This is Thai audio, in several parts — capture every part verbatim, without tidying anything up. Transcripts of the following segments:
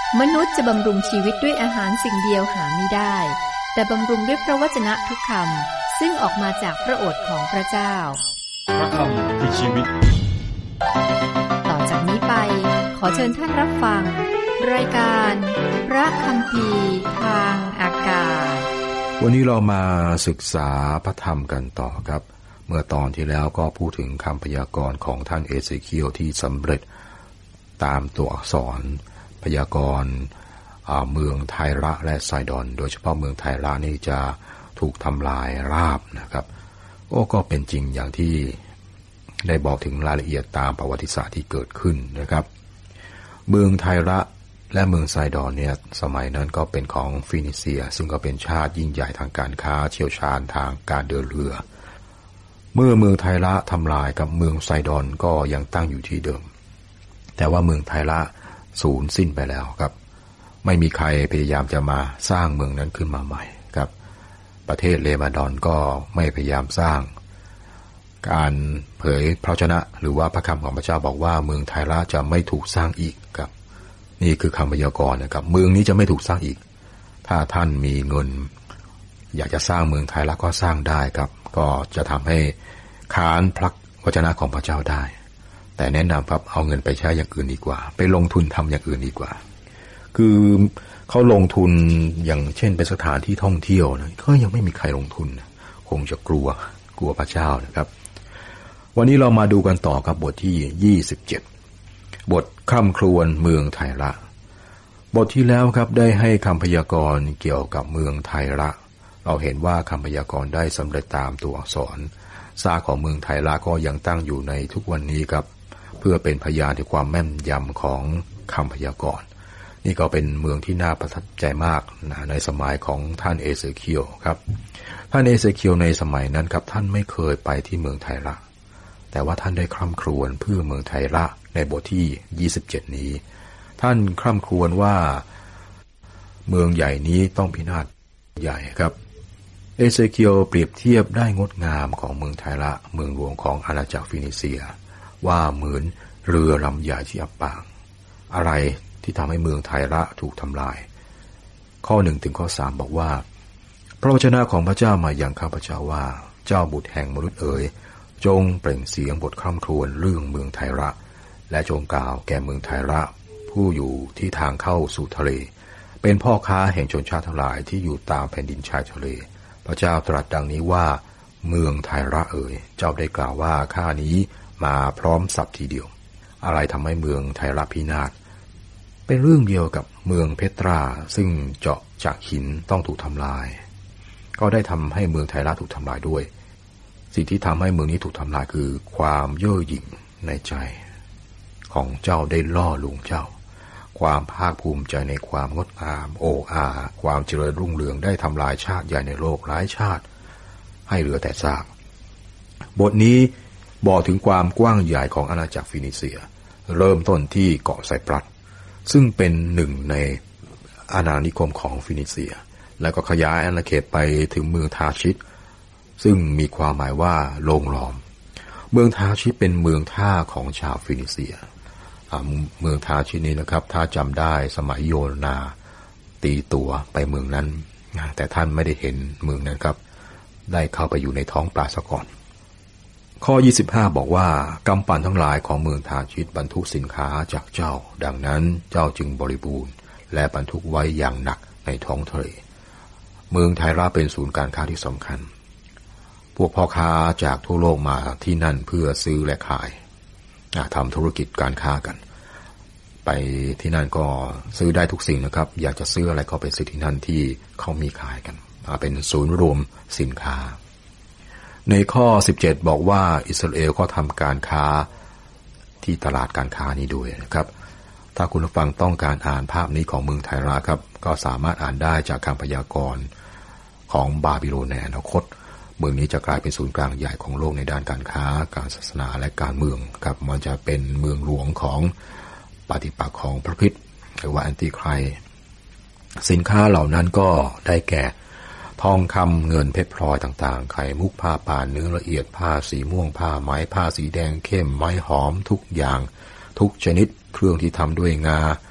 มนุษย์จะบำรุงชีวิตด้วยอาหารสิ่งเดียวหาไม่ได้แต่บำรุงด้วยพระวจนะทุกคำซึ่งออกมาจากพระโอษฐ์ของพระเจ้าพระคำคือชีวิตต่อจากนี้ไปขอเชิญท่านรับฟังรายการพระคัมภีร์ทางอากาศวันนี้เรามาศึกษาพระธรรมกันต่อครับเมื่อตอนที่แล้วก็พูดถึงคำพยากรณ์ของท่านเอเซเคียลที่สำเร็จตามตัวอักษรพยากรณ์เมืองไทระและไซดอนโดยเฉพาะเมืองไทระนี่จะถูกทำลายราบนะครับโอ้ก็เป็นจริงอย่างที่ได้บอกถึงรายละเอียดตามประวัติศาสตร์ที่เกิดขึ้นนะครับเมืองไทระและเมืองไซดอนเนี่ยสมัยนั้นก็เป็นของฟินิเซียซึ่งก็เป็นชาติยิ่งใหญ่ทางการค้าเชี่ยวชาญทางการเดินเรือเมื่อเมืองไทระทำลายกับเมืองไซดอนก็ยังตั้งอยู่ที่เดิมแต่ว่าเมืองไทระสูญสิ้นไปแล้วครับไม่มีใครพยายามจะมาสร้างเมืองนั้นขึ้นมาใหม่ครับประเทศเลบานอนก็ไม่พยายามสร้างการเผยพระวจนะหรือว่าพระคำของพระเจ้าบอกว่าเมืองไทระจะไม่ถูกสร้างอีกครับนี่คือคำพยากรณ์นะครับเมืองนี้จะไม่ถูกสร้างอีกถ้าท่านมีเงินอยากจะสร้างเมืองไทระก็สร้างได้ครับก็จะทำให้ค้านพระวจนะของพระเจ้าได้แต่แนะนำครับเอาเงินไปใช้อย่างอื่นดีกว่าไปลงทุนทำอย่างอื่นดีกว่าคือเขาลงทุนอย่างเช่นเป็นสถานที่ท่องเที่ยวนะก็ยังไม่มีใครลงทุนคงจะกลัวกลัวพระเจ้านะครับวันนี้เรามาดูกันต่อกับบทที่ยี่สิบเจ็ดบทคร่ำครวญเมืองไทระบทที่แล้วครับได้ให้คำพยากรณ์เกี่ยวกับเมืองไทระเราเห็นว่าคำพยากรณ์ได้สำเร็จตามตัวอักษรซากของเมืองไทระก็ยังตั้งอยู่ในทุกวันนี้ครับเพื่อเป็นพยานถึงความแม่นยำของคำพยากรณ์นี่ก็เป็นเมืองที่น่าประทับใจมากนะในสมัยของท่านเอเซเคียลครับท่านเอเซเคียลในสมัยนั้นครับท่านไม่เคยไปที่เมืองไทระแต่ว่าท่านได้คร่ำครวญเพื่อเมืองไทระในบทที่ยี่สิบเจ็ดนี้ท่านคร่ำครวญว่าเมืองใหญ่นี้ต้องพินาศใหญ่ครับเอเซเคียลเปรียบเทียบได้งดงามของเมืองไทระเมืองหลวงของอาณาจักรฟินิเซียว่าเหมือนเรือลำใหญ่ที่อับปางอะไรที่ทำให้เมืองไทระถูกทำลายข้อหนึ่งถึงข้อสามบอกว่าพระวจนะของพระเจ้ามาอย่างข้าพเจ้าว่าเจ้าบุตรแห่งมนุษย์เอ๋ยจงเปล่งเสียงบทคร่ำครวญเรื่องเมืองไทระและจงกล่าวแก่เมืองไทระผู้อยู่ที่ทางเข้าสู่ทะเลเป็นพ่อค้าแห่งชนชาติทั้งหลายที่อยู่ตามแผ่นดินชายทะเลพระเจ้าตรัสดังนี้ว่าเมืองไทระเอ๋ยเจ้าได้กล่าวว่าข้านี้มาพร้อมสับทีเดียวอะไรทำให้เมืองไทระพินาศเป็นเรื่องเดียวกับเมืองเพตราซึ่งเจาะจากหินต้องถูกทำลายก็ได้ทำให้เมืองไทระถูกทำลายด้วยสิ่งที่ทำให้เมืองนี้ถูกทำลายคือความเย่อหยิ่งในใจของเจ้าได้ล่อลวงเจ้าความภาคภูมิใจในความงดงามโอ้อาความเจริญรุ่งเรืองได้ทำลายชาติใหญ่ในโลกหลายชาติให้เหลือแต่ซากบทนี้บอกถึงความกว้างใหญ่ของอาณาจักรฟินิเซียเริ่มต้นที่เกาะไซปรัสซึ่งเป็นหนึ่งในอาณานิคมของฟินิเซียแล้วก็ขยายอาณาเขตไปถึงเมืองทาชิตซึ่งมีความหมายว่าโรงล้อมเมืองทาชิตเป็นเมืองท่าของชาวฟินิเซียเมืองทาชิตนี้นะครับถ้าจำได้สมัยโยนาตีตัวไปเมืองนั้นแต่ท่านไม่ได้เห็นเมืองนั้นครับได้เข้าไปอยู่ในท้องปลาซะก่อนข้อยี่สิบห้าบอกว่ากำปั่นทั้งหลายของเมืองทาชิตบรรทุกสินค้าจากเจ้าดังนั้นเจ้าจึงบริบูรณ์และบรรทุกไว้อย่างหนักในท้องทะเลเมืองไทระเป็นศูนย์การค้าที่สำคัญพวกพ่อค้าจากทั่วโลกมาที่นั่นเพื่อซื้อและขายทำธุรกิจการค้ากันไปที่นั่นก็ซื้อได้ทุกสิ่งนะครับอยากจะซื้ออะไรก็ไปซื้อที่นั่นที่เขามีขายกันเป็นศูนย์รวมสินค้าในข้อสิบเจ็ดบอกว่าอิสราเอลก็ทำการค้าที่ตลาดการค้านี้ด้วยนะครับถ้าคุณผู้ฟังต้องการอ่านภาพนี้ของเมืองไทระครับก็สามารถอ่านได้จากคำพยากรณ์ของบาบิโลนในอนาคตเมืองนี้จะกลายเป็นศูนย์กลางใหญ่ของโลกในด้านการค้าการศาสนาและการเมืองครับมันจะเป็นเมืองหลวงของปฏิปักษ์ของพระคริสต์หรือว่าแอนติไครส์สินค้าเหล่านั้นก็ได้แก่ทองคำเงินเพชรพลอยต่างๆไข่มุกผ้าป่านเนื้อละเอียดผ้าสีม่วงผ้าไหมผ้าสีแดงเข้มไม้หอมทุกอย่างทุกชนิดเครื่องที่ทำด้วยงาเค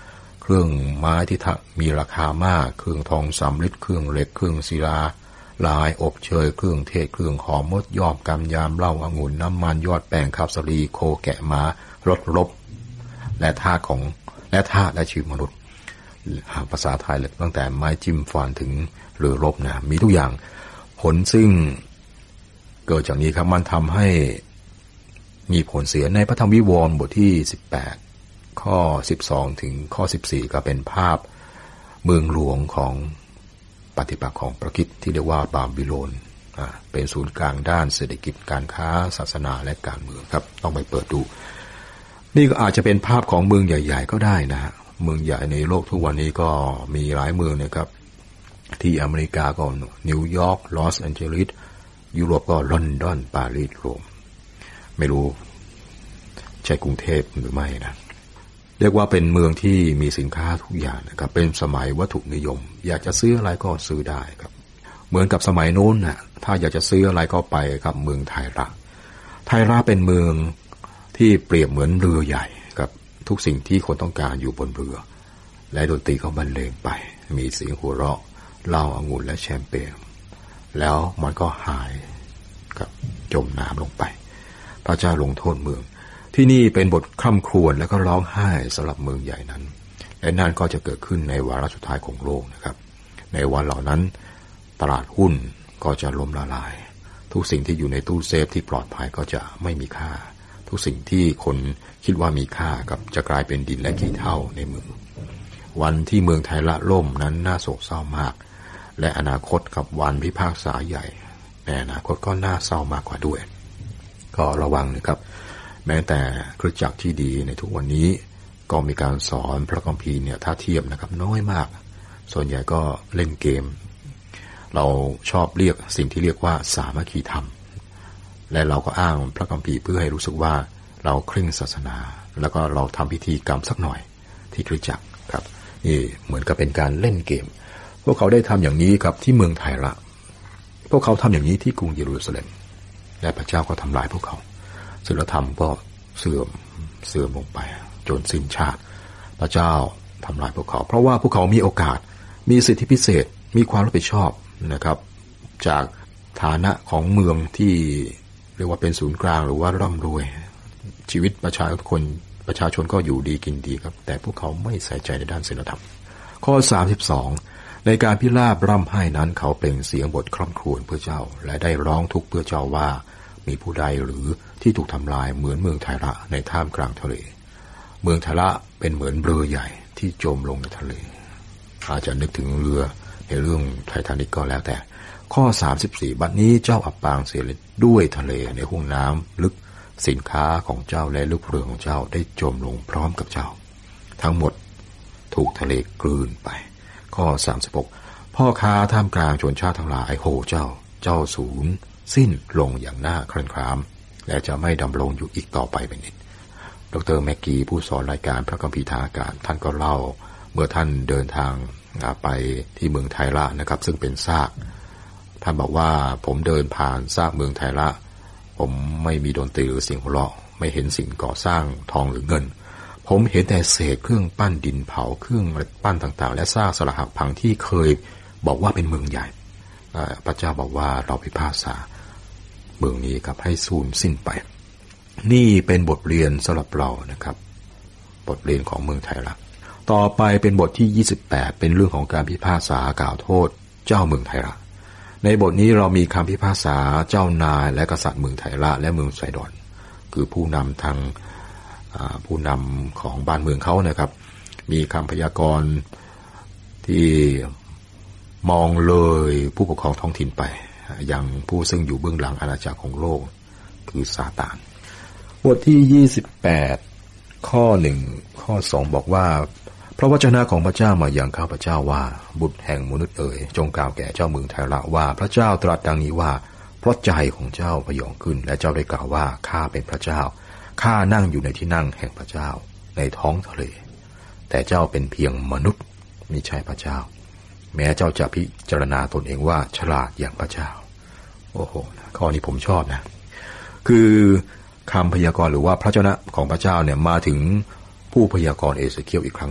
รื่องไม้ที่มีราคามากเครื่องทองสำริดเครื่องเหล็กเครื่องศิลาลายอบเชยเครื่องเทศเครื่องหอมมดยอมกำยามเหล้าองุ่นน้ำมันยอดแป้งข้าวสาลีโคแกะม้ารถรบและท่าของและท่าและชีวิตมนุษย์ภาษาไทยเลยตั้งแต่ไม้จิ้มฟันถึงเรือรบนะมีทุกอย่างผลซึ่งเกิดจากนี้ครับมันทำให้มีผลเสียในพระธรรมวิวรณ์บทที่สิบแปดข้อสิบสองถึงข้อสิบสี่ก็เป็นภาพเมืองหลวงของปฏิปักษ์ของพระคริสต์ที่เรียกว่าบาบิโลนเป็นศูนย์กลางด้านเศรษฐกิจการค้าศาสนาและการเมืองครับต้องไปเปิดดูนี่ก็อาจจะเป็นภาพของเมืองใหญ่ๆก็ได้นะฮะเมืองใหญ่ในโลกทุกวันนี้ก็มีหลายเมืองนะครับที่อเมริกาก็นิวยอร์กลอสแอนเจลิสยุโรปก็ลอนดอนปารีสโรมไม่รู้ใช่กรุงเทพหรือไม่นะเรียกว่าเป็นเมืองที่มีสินค้าทุกอย่างนะครับเป็นสมัยวัตถุนิยมอยากจะซื้ออะไรก็ซื้อได้ครับเหมือนกับสมัยโน้นนะถ้าอยากจะซื้ออะไรก็ไปครับเมืองไทระไทระเป็นเมืองที่เปรียบเหมือนเรือใหญ่ครับทุกสิ่งที่คนต้องการอยู่บนเรือและดนตรีก็บรรเลงไปมีเสียงหัวเราะเหล้าองุ่นและแชมเปญแล้วมันก็หายครับจมน้ำลงไปพระเจ้าลงโทษเมืองที่นี่เป็นบทคร่ำครวญและก็ร้องไห้สำหรับเมืองใหญ่นั้นและนั่นก็จะเกิดขึ้นในวาระสุดท้ายของโลกนะครับในวันเหล่านั้นตลาดหุ้นก็จะล้มละลายทุกสิ่งที่อยู่ในตู้เซฟที่ปลอดภัยก็จะไม่มีค่าทุกสิ่งที่คนคิดว่ามีค่ากับจะกลายเป็นดินและขี้เถ้าในมือวันที่เมืองไทยละล่มนั้นน่าโศกเศร้ามากและอนาคตกับวันพิพากษาใหญ่ในอนาคตก็น่าเศร้ามากกว่าด้วยก็ระวังนะครับแม้แต่คริสตจักรที่ดีในทุกวันนี้ก็มีการสอนพระคัมภีร์เนี่ยถ้าเทียบนะครับน้อยมากส่วนใหญ่ก็เล่นเกมเราชอบเรียกสิ่งที่เรียกว่าสามัคคีธรรมและเราก็อ้างพระคัมภีร์เพื่อให้รู้สึกว่าเราเคร่งศาสนาแล้วก็เราทำพิธีกรรมสักหน่อยที่คริสตจักรครับนี่เหมือนกับเป็นการเล่นเกมพวกเขาได้ทำอย่างนี้ครับที่เมืองไทยละพวกเขาทำอย่างนี้ที่กรุงเยรูซาเล็มและพระเจ้าก็ทำลายพวกเขาศีลธรรมก็เสื่อมเสื่อมลงไปจนสิ้นชาติพระเจ้าทำลายพวกเขาเพราะว่าพวกเขามีโอกาสมีสิทธิพิเศษมีความรับผิดชอบนะครับจากฐานะของเมืองที่เรียกว่าเป็นศูนย์กลางหรือว่าร่ำรวยชีวิตประชาชนประชาชนก็อยู่ดีกินดีครับแต่พวกเขาไม่ใส่ใจในด้านศีลธรรมข้อสามสิบสองในการพิราบร่ำไห้นั้นเขาเปล่งเสียงบทคร่ำครวญเพื่อเจ้าและได้ร้องทุกข์เพื่อเจ้าว่ามีผู้ใดหรือที่ถูกทำลายเหมือนเมืองไทระในท่ามกลางทะเลเมืองไทระเป็นเหมือนเรือใหญ่ที่จมลงในทะเลอาจจะนึกถึงเรือในเรื่องไททานิคก็แล้วแต่ข้อสามสิบสี่บัดนี้เจ้าอับปางเสียด้วยทะเลในห้วงน้ำลึกสินค้าของเจ้าและลูกเรือของเจ้าได้จมลงพร้อมกับเจ้าทั้งหมดถูกทะเลกลืนไปข้อสามสิบหกพ่อค้าท่ามกลางชนชาติทั้งหลายโห่เจ้าเจ้าสูญสิ้นลงอย่างน่าครั่นครามและจะไม่ดำรงอยู่อีกต่อไปเป็นนิดดร.แม็กกี้ผู้สอนรายการพระคัมภีร์ทางอากาศท่านก็เล่าเมื่อท่านเดินทางไปที่เมืองไทระนะครับซึ่งเป็นซากท่านบอกว่าผมเดินผ่านซากเมืองไทระผมไม่มีดนตรีหรือเสียงหัวเราะไม่เห็นสิ่งก่อสร้างทองหรือเงินผมเห็นแต่เศษเครื่องปั้นดินเผาเครื่องปั้นต่างๆและซากสลักหักพังที่เคยบอกว่าเป็นเมืองใหญ่พระเจ้าบอกว่าเราพิพากษาเมืองนี้ครับให้สูญสิ้นไปนี่เป็นบทเรียนสำหรับเรานะครับบทเรียนของเมืองไทยละต่อไปเป็นบทที่ยี่สิบแปดเป็นเรื่องของการพิพากษากล่าวโทษเจ้าเมืองไทยละในบทนี้เรามีคำพิพากษาเจ้านายและกษัตริย์เมืองไทยละและเมืองไซดอนคือผู้นำทางผู้นำของบ้านเมืองเขานะครับมีคำพยากรณ์ที่มองเลยผู้ปกครองท้องถิ่นไปอย่างผู้ซึ่งอยู่เบื้องหลังอาณาจักรของโลกคือซาตานบทที่ยี่สิบแปดข้อหนึ่งข้อสองบอกว่าพระวจนะของพระเจ้ามาอย่างข้าพเจ้าว่าบุตรแห่งมนุษย์เอ๋ยจงกล่าวแก่เจ้าเมืองไทระว่าพระเจ้าตรัสดังนี้ว่าเพราะใจของเจ้าพยองขึ้นและเจ้าได้กล่าวว่าข้าเป็นพระเจ้าข้านั่งอยู่ในที่นั่งแห่งพระเจ้าในท้องทะเลแต่เจ้าเป็นเพียงมนุษย์มิใช่พระเจ้าแม้เจ้าจะพิจารณาตนเองว่าฉลาดอย่างพระเจ้าโอ้โหข้อนี้ผมชอบนะคือคำพยากรณ์หรือว่าพระวจนะของพระเจ้าเนี่ยมาถึงผู้พยากรณ์เอเสเคียลอีกครั้งหนึ่ง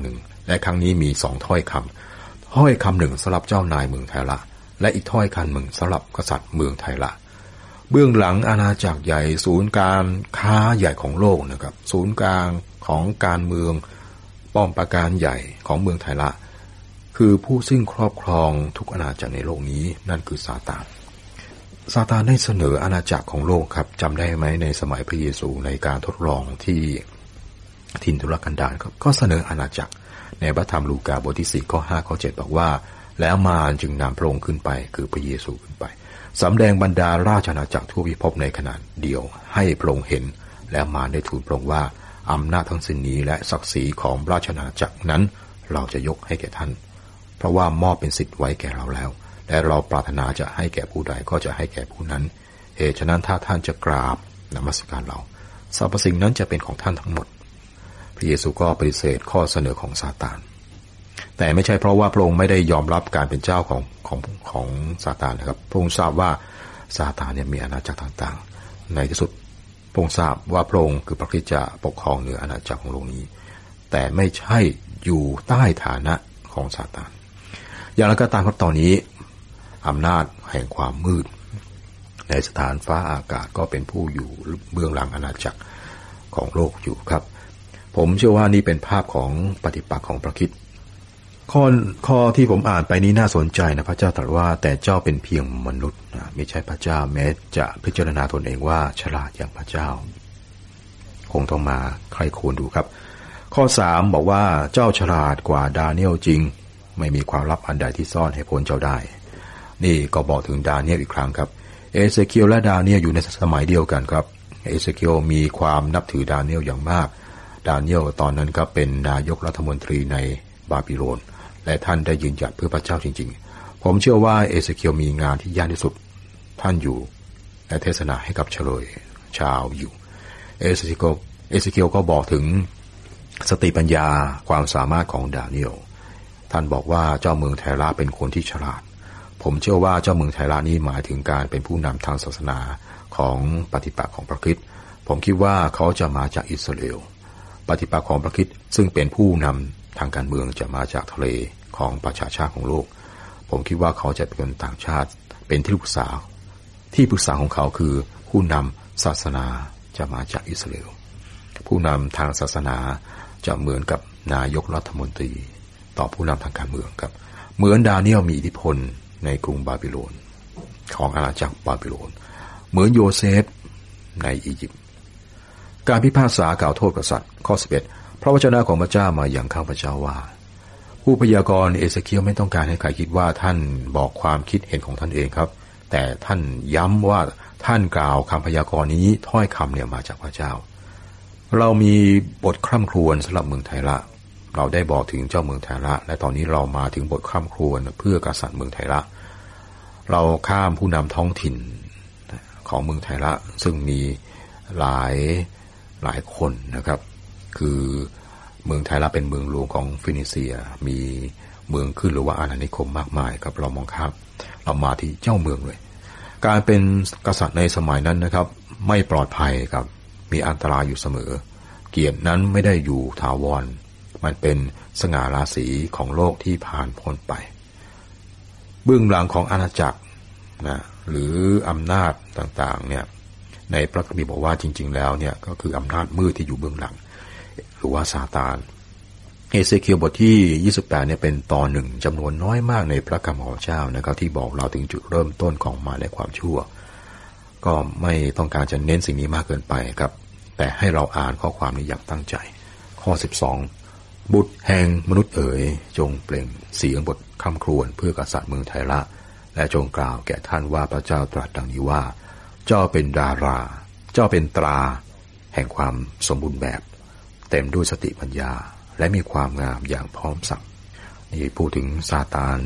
และครั้งนี้มีสองถ้อยคำถ้อยคำหนึ่งสำหรับเจ้านายเมืองไทละและอีกถ้อยคำหนึ่งสำหรับกษัตริย์เมืองไทละเบื้องหลังอาณาจักรใหญ่ศูนย์การค้าใหญ่ของโลกนะครับศูนย์กลางของการเมืองป้อมปราการใหญ่ของเมืองไทละคือผู้ซึ่งครอบครองทุกอาณาจักรในโลกนี้นั่นคือซาตานซาตานได้เสนออาณาจักรของโลกครับจำได้ไหมในสมัยพระเยซูในการทดลองที่ทินทุรกันดารก็เสนออาณาจักรในพระธรรมลูกาบทที่สี่ข้อห้าข้อเจ็ดบอกว่าแล้วมารจึงนำพระองค์ขึ้นไปคือพระเยซูขึ้นไปสำแดงบรรดาราชอาณาจักรทั่วพิภพในขณะเดียวให้พระองค์เห็นแล้วมารได้ทูลพระองค์ว่าอำนาจทั้งสิ้นนี้และศักดิ์ศรีของราชอาณาจักรนั้นเราจะยกให้แก่ท่านเพราะว่ามอบเป็นสิทธิ์ไว้แก่เราแล้วและเราปรารถนาจะให้แก่ผู้ใดก็จะให้แก่ผู้นั้นเหตุฉะนั้นถ้าท่านจะกราบนมัสการเราสรรพสิ่งนั้นจะเป็นของท่านทั้งหมดพระเยซูก็ปฏิเสธข้อเสนอของซาตานแต่ไม่ใช่เพราะว่าพระองค์ไม่ได้ยอมรับการเป็นเจ้าของของของซาตานนะครับพระองค์ทราบว่าซาตานเนี่ยมีอาณาจักรต่างๆในที่สุดพระองค์ทราบว่าพระองค์คือพระคริสต์จะปกครองเหนืออาณาจักรของโลกนี้แต่ไม่ใช่อยู่ใต้ฐานะของซาตานอย่างไรก็ตามครับตอนนี้อำนาจแห่งความมืดในสถานฟ้าอากาศก็เป็นผู้อยู่เบื้องหลังอาณาจักรของโลกอยู่ครับผมเชื่อว่านี่เป็นภาพของปฏิปักษ์ของพระคริสต์ข้อข้อที่ผมอ่านไปนี้น่าสนใจนะพระเจ้าตรัสว่าแต่เจ้าเป็นเพียงมนุษย์นะไม่ใช่พระเจ้าแม้จะพิจารณาตนเองว่าฉลาดอย่างพระเจ้าคงต้องมาใครควรดูครับข้อสามบอกว่าเจ้าฉลาดกว่าดาเนียลจริงไม่มีความลับอันใดที่ซ่อนให้พ้นเจ้าได้นี่ก็บอกถึงดาเนียลอีกครั้งครับเอเซเคียลและดาเนียลอยู่ในสมัยเดียวกันครับเอเซเคียลมีความนับถือดาเนียลอย่างมากดาเนียลตอนนั้นก็เป็นนายกรัฐมนตรีในบาบิโลนและท่านได้ยืนหยัดเพื่อพระเจ้าจริงๆผมเชื่อว่าเอเซเคียลมีงานที่ยากที่สุดท่านอยู่และเทศนาให้กับเฉลยชาวอยู่เอเซเคียลเอเซเคียลก็บอกถึงสติปัญญาความสามารถของดาเนียลท่านบอกว่าเจ้าเมืองไทระเป็นคนที่ฉลาดผมเชื่อว่าเจ้าเมืองไทระนี้หมายถึงการเป็นผู้นำทางศาสนาของปฏิปักษ์ของพระคริสต์ผมคิดว่าเขาจะมาจากอิสราเอลปฏิปักษ์ของพระคริสต์ซึ่งเป็นผู้นำทางการเมืองจะมาจากทะเลของประชาชาติของโลกผมคิดว่าเขาจะเป็นคนต่างชาติเป็นที่ปรึกษาที่ปรึกษาของเขาคือผู้นำศาสนาจะมาจากอิสราเอลผู้นำทางศาสนาจะเหมือนกับนายกรัฐมนตรีต่อผู้นำทางการเมืองครับเหมือนดาเนียลมีอิทธิพลในกรุงบาบิโลนของอาณาจักรบาบิโลนเหมือนโยเซฟในอียิปต์การพิพากษากล่าวโทษกษัตริย์ข้อสิบเอ็ดพระวจนะของพระเจ้ามาอย่างข้าพเจ้าว่าผู้พยากรณ์เอเซเคียลไม่ต้องการให้ใครคิดว่าท่านบอกความคิดเห็นของท่านเองครับแต่ท่านย้ำว่าท่านกล่าวคำพยากรณ์นี้ถ้อยคำเนี่ยมาจากพระเจ้าเรามีบทคร่ำครวญสำหรับเมืองไทระเราได้บอกถึงเจ้าเมืองไทระและตอนนี้เรามาถึงบทคร่ำครวญเพื่อกษัตริย์เมืองไทระเราข้ามผู้นำท้องถิ่นของเมืองไทระซึ่งมีหลายหลายคนนะครับคือเมืองไทระเป็นเมืองหลวงของฟินิเซียมีเมืองขึ้นหรือว่าอาณานิคมมากมายครับเรามองข้ามเรามาที่เจ้าเมืองเลยการเป็นกษัตริย์ในสมัยนั้นนะครับไม่ปลอดภัยครับมีอันตรายอยู่เสมอเกียรตินั้นไม่ได้อยู่ถาวรมันเป็นสง่าราศีของโลกที่ผ่านพ้นไปเบื้องหลังของอาณาจักรนะหรืออำนาจต่างๆเนี่ยในพระคัมภีร์บอกว่าจริงๆแล้วเนี่ยก็คืออำนาจมืดที่อยู่เบื้องหลังหรือว่าซาตานเอเซเคียลบทที่ยี่สิบแปดเนี่ยเป็นตอนหนึ่งจำนวนน้อยมากในพระคำของพระเจ้านะครับที่บอกเราถึงจุดเริ่มต้นของมารและความชั่วก็ไม่ต้องการจะเน้นสิ่งนี้มากเกินไปครับแต่ให้เราอ่านข้อความนี้อย่างตั้งใจข้อสิบสองบุตรแห่งมนุษย์เอ๋ยจงเปล่งเสียงบทคำครวญเพื่อกษัตริย์เมืองไทระและจงกล่าวแก่ท่านว่าพระเจ้าตรัสดังนี้ว่าเจ้าเป็นดาราเจ้าเป็นตราแห่งความสมบูรณ์แบบเต็มด้วยสติปัญญาและมีความงามอย่างพร้อมสังนี่พูดถึงซาตาน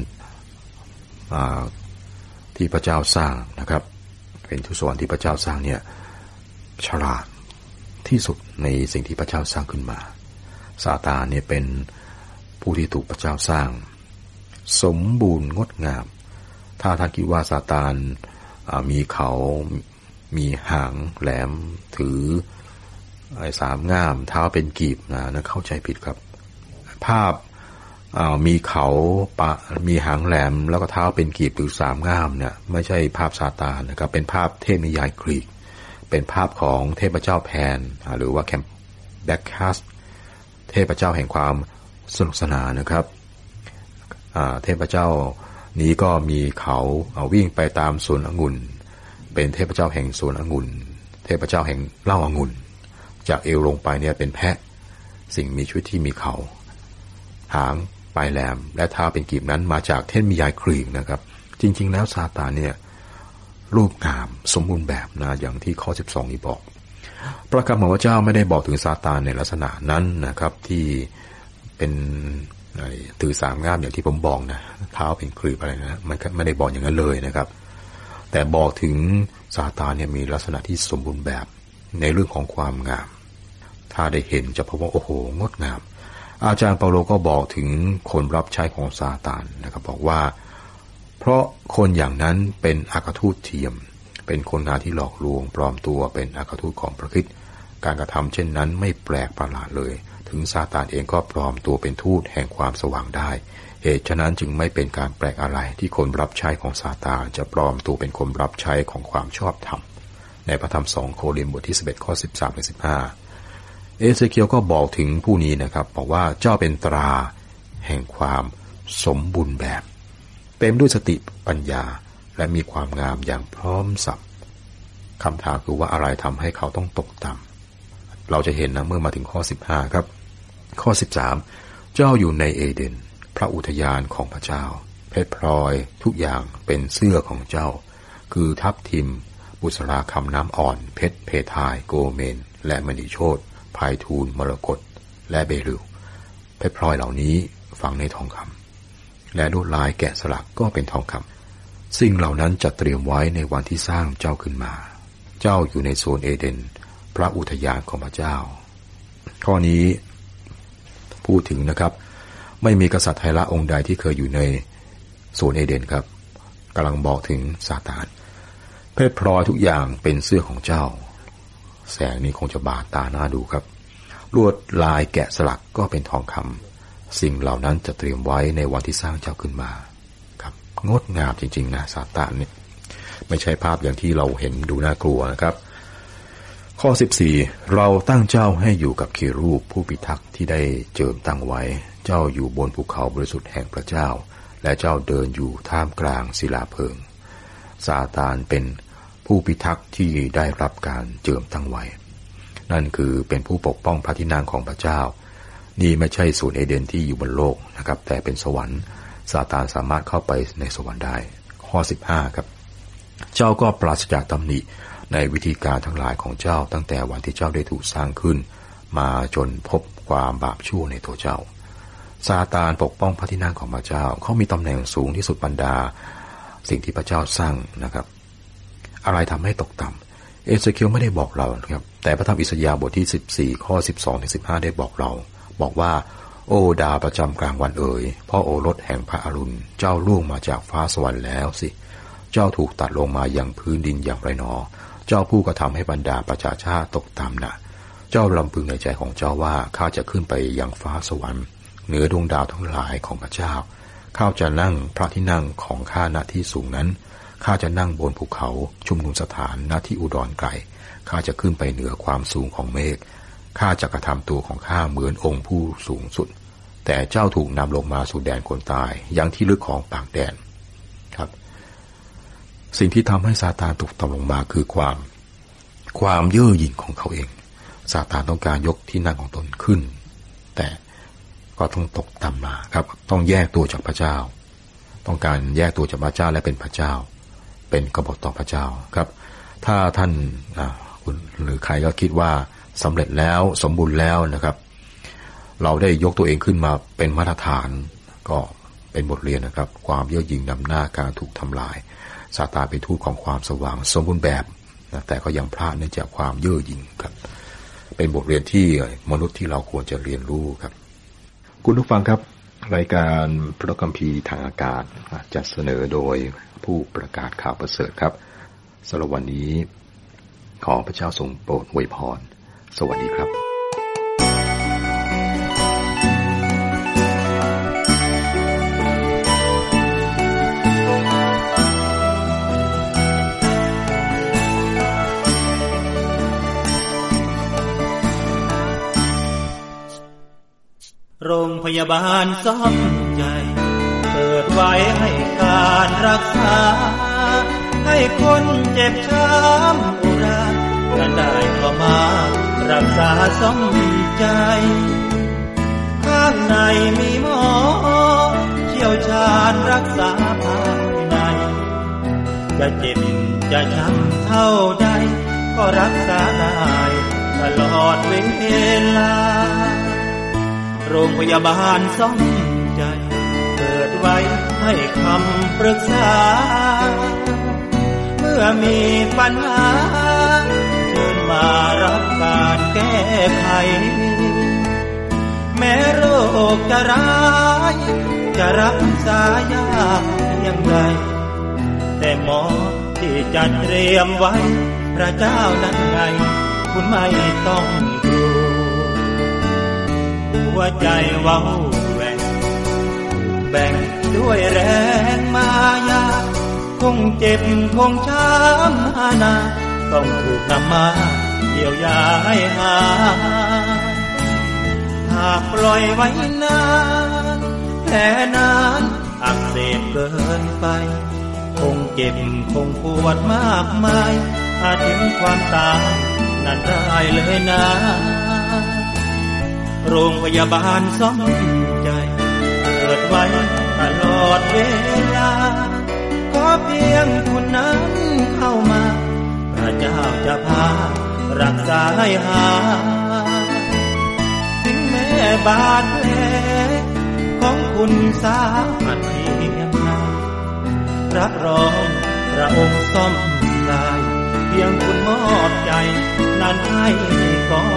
ที่พระเจ้าสร้างนะครับเป็นทุสวรรค์ที่พระเจ้าสร้างเนี่ยฉลาดที่สุดในสิ่งที่พระเจ้าสร้างขึ้นมาซาตานเนี่ยเป็นผู้ที่ถูกพระเจ้าสร้างสมบูรณ์งดงามถ้าท่านคิดว่าซาตานมีเขามีหางแหลมถือไอ้สามง่ามเท้าเป็นกีบนะนั่นเข้าใจผิดครับภาพมีเขาปะมีหางแหลมแล้วก็เท้าเป็นกีบหรือสามง่ามเนี่ยไม่ใช่ภาพซาตานนะครับเป็นภาพเทพนิยายกรีกเป็นภาพของเทพเจ้าแพนหรือว่าแคมแบคคัสเทพเจ้าแห่งความสนุกสนานนะครับเทพเจ้านี้ก็มีเขาวิ่งไปตามสวนองุ่นเป็นเทพเจ้าแห่งสวนองุ่นเทพเจ้าแห่งเหล้าองุ่นจากเอวลงไปเนี่ยเป็นแพะสิ่งมีชีวิตที่มีเขาหางปลายแหลมและเท้าเป็นกีบนั้นมาจากเทพนิยายกรีกนะครับจริงๆแล้วซาตานเนี่ยรูปงามสมบูรณ์แบบนะอย่างที่ข้อสิบสองนี้บอกพระคำของพระเจ้าไม่ได้บอกถึงซาตานในลักษณะนั้นนะครับที่เป็นถือสามง่ามอย่างที่ผมบอกนะเท้าเป็นกรีบอะไรนะมันไม่ได้บอกอย่างนั้นเลยนะครับแต่บอกถึงซาตานเนี่ยมีลักษณะที่สมบูรณ์แบบในเรื่องของความงามถ้าได้เห็นจะพบว่าโอ้โหงดงามอาจารย์เปาโลก็บอกถึงคนรับใช้ของซาตานนะครับบอกว่าเพราะคนอย่างนั้นเป็นอัครทูตเทียมเป็นคนงานที่หลอกลวงปลอมตัวเป็นอัครทูตของพระคริสต์การกระทำเช่นนั้นไม่แปลกประหลาดเลยถึงซาตานเองก็ปลอมตัวเป็นทูตแห่งความสว่างได้เหตุฉะนั้นจึงไม่เป็นการแปลกอะไรที่คนรับใช้ของซาตานจะปลอมตัวเป็นคนรับใช้ของความชอบธรรมในพระธรรมสองโครินธ์บทที่สิบเอ็ดข้อสิบสามถึงสิบห้าเอเซเคียลก็บอกถึงผู้นี้นะครับบอกว่าเจ้าเป็นตราแห่งความสมบูรณ์แบบเต็มด้วยสติปัญญาและมีความงามอย่างพร้อมสับคำถามคือว่าอะไรทำให้เขาต้องตกต่ำเราจะเห็นนะเมื่อมาถึงข้อสิบห้าครับข้อสิบสามเจ้าอยู่ในเอเดนพระอุทยานของพระเจ้าเพชรพลอยทุกอย่างเป็นเสื้อของเจ้าคือทับทิมบุษราคำน้ำอ่อนเพชรเพทายโกเมนและมณีโชติพายทูลมรกตและเบริลเพชรพลอยเหล่านี้ฝังในทองคำและลวดลายแกะสลักก็เป็นทองคำสิ่งเหล่านั้นจะเตรียมไว้ในวันที่สร้างเจ้าขึ้นมาเจ้าอยู่ในโซนเอเดนพระอุทยานของพระเจ้าข้อนี้พูดถึงนะครับไม่มีกษัตริย์ไทระองค์ใดที่เคยอยู่ในโซนเอเดนครับกำลังบอกถึงซาตานเพชรพลอยทุกอย่างเป็นเสื้อของเจ้าแสงนี้คงจะบาดตาหน้าดูครับลวดลายแกะสลักก็เป็นทองคำสิ่งเหล่านั้นจะเตรียมไว้ในวันที่สร้างเจ้าขึ้นมาครับงดงามจริงๆนะซาตานเนี่ยไม่ใช่ภาพอย่างที่เราเห็นดูน่ากลัวนะครับข้อสิบสี่เราตั้งเจ้าให้อยู่กับเครูปผู้พิทักษ์ที่ได้เจิมตั้งไว้เจ้าอยู่บนภูเขาบริสุทธิ์แห่งพระเจ้าและเจ้าเดินอยู่ท่ามกลางศิลาเพลิงซาตานเป็นผู้พิทักษ์ที่ได้รับการเจิมตั้งไว้นั่นคือเป็นผู้ปกป้องพระที่นั่งของพระเจ้านี่ไม่ใช่ศูนย์เอเดนที่อยู่บนโลกนะครับแต่เป็นสวรรค์ซาตานสามารถเข้าไปในสวรรค์ได้ข้อสิบห้าครับเจ้าก็ปราศจากตำหนิในวิธีการทั้งหลายของเจ้าตั้งแต่วันที่เจ้าได้ถูกสร้างขึ้นมาจนพบความบาปชั่วในตัวเจ้าซาตานปกป้องพระที่นั่งของพระเจ้าเขามีตำแหน่งสูงที่สุดบรรดาสิ่งที่พระเจ้าสร้างนะครับอะไรทำให้ตกต่ำเอเซเคียลไม่ได้บอกเราครับแต่พระธรรมอิสยาห์บทที่สิบสี่ข้อสิบสองถึงสิบห้าได้บอกเราบอกว่าโอ้ดาวประจำกลางวันเอ๋ยพ่อโอรสแห่งพระอรุณเจ้าล่วงมาจากฟ้าสวรรค์แล้วสิเจ้าถูกตัดลงมาอย่างพื้นดินอย่างไรหนอเจ้าผู้กระทำให้บรรดาประชาชาติตกต่ำนะเจ้าลำพึงในใจของเจ้าว่าข้าจะขึ้นไปยังฟ้าสวรรค์เหนือดวงดาวทั้งหลายของพระเจ้าข้าจะนั่งพระที่นั่งของข้าณที่สูงนั้นข้าจะนั่งบนภูเขาชุมนุมสถานณที่อุดรไกลข้าจะขึ้นไปเหนือความสูงของเมฆข้าจะกระทำตัวของข้าเหมือนองค์ผู้สูงสุดแต่เจ้าถูกนำลงมาสู่แดนคนตายยังที่ลึกของปากแดนครับสิ่งที่ทำให้ซาตานตกต่ำลงมาคือความความเย่อหยิ่งของเขาเองซาตานต้องการยกที่นั่งของตนขึ้นแต่ก็ต้องตกต่ำมาครับต้องแยกตัวจากพระเจ้าต้องการแยกตัวจากพระเจ้าและเป็นพระเจ้าเป็นกบฏต่อพระเจ้าครับถ้าท่านคุณหรือใครก็คิดว่าสำเร็จแล้วสมบูรณ์แล้วนะครับเราได้ยกตัวเองขึ้นมาเป็นมาตรฐานก็เป็นบทเรียนนะครับความเย่อหยิ่งนำหน้าการถูกทำลายซาตานเป็นทูตของความสว่างสมบูรณ์แบบนะแต่ก็ยังพลาดเนื่องจากความเย่อหยิ่งครับเป็นบทเรียนที่มนุษย์ที่เราควรจะเรียนรู้ครับคุณผู้ฟังครับรายการพระคัมภีร์ทางอากาศจัดเสนอโดยผู้ประกาศข่าวประเสริฐครับสำหรับวันนี้ขอพระเจ้าทรงโปรดอวยพรสวัสดีครับโรงพยาบาลซ่อมใจเปิดไว้ให้การรักษาให้คนเจ็บช้ำอุรากันได้เข้ามารักษาซ่อมใจข้างในมีหมอเชี่ยวชาญรักษาภายในจะเจ็บจะช้ำเท่าใดก็รักษาได้ตลอดเวลาโรงพยาบาลซ่อมใจเปิดไว้ให้คำปรึกษาเมื่อมีปัญหาเชิญมารับการแก้ไขแม้โรคจะร้ายจะรักษายากเพียงใดแต่หมอที่จัดเตรียมไว้พระเจ้านั้นไงคุณไม่ต้องกลัวหัวใจเว้าแหวงแบ่งด้วยแรงมายาคงเจ็บคงช้ำหานาต้องถูกนำมาเยียวยาให้หายหากปล่อยไว้นานแผลนานอักเสบเกินไปคงเจ็บคงปวดมากมายอาจถึงความตายนั่นได้เลยนะโรงพยาบาลซ่อมใจเปิดไว้ตลอดเวลาขอเพียงคุณนั้นเข้ามาพระเจ้าจะพารักษาให้หายถึงแม้บาดแผลของคุณสาหัสเพียงใดรับรองพระองค์ซ่อมได้เพียงคุณมอบใจนั้นให้ก่อน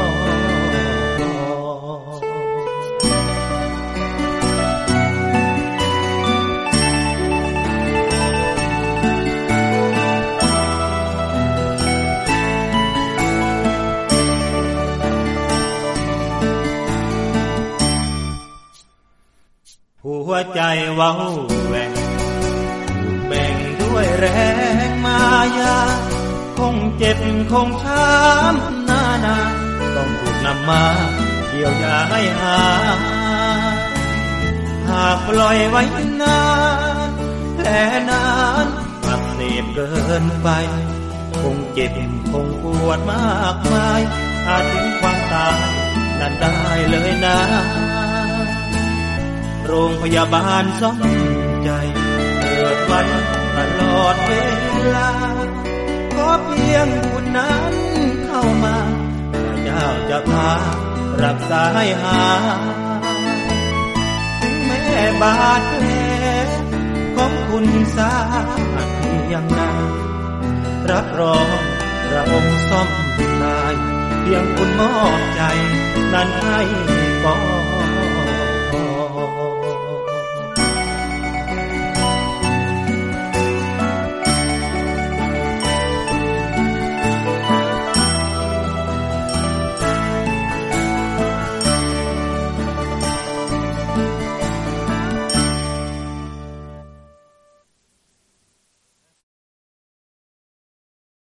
หัวใจเว้าแหวงแบ่งด้วยแรงมายาคงเจ็บคงช้ำนานาต้องถูกนำมาเยียวยาให้หายหากปล่อยไว้นานแผลนานอักเสบเกินไปคงเจ็บคงปวดมากมายอาจถึงความตายนั่นได้เลยนะโรงพยาบาลซ่อมใจเปิดไว้ตลอดเวลาขอเพียงคุณนั้นเข้ามาพระเจ้าจะพารักษาให้หายถึงแม้บาดแผลของคุณสาหัสเพียงใดรับรองพระองค์ซ่อมได้เพียงคุณมอบใจนั้นให้ก่อน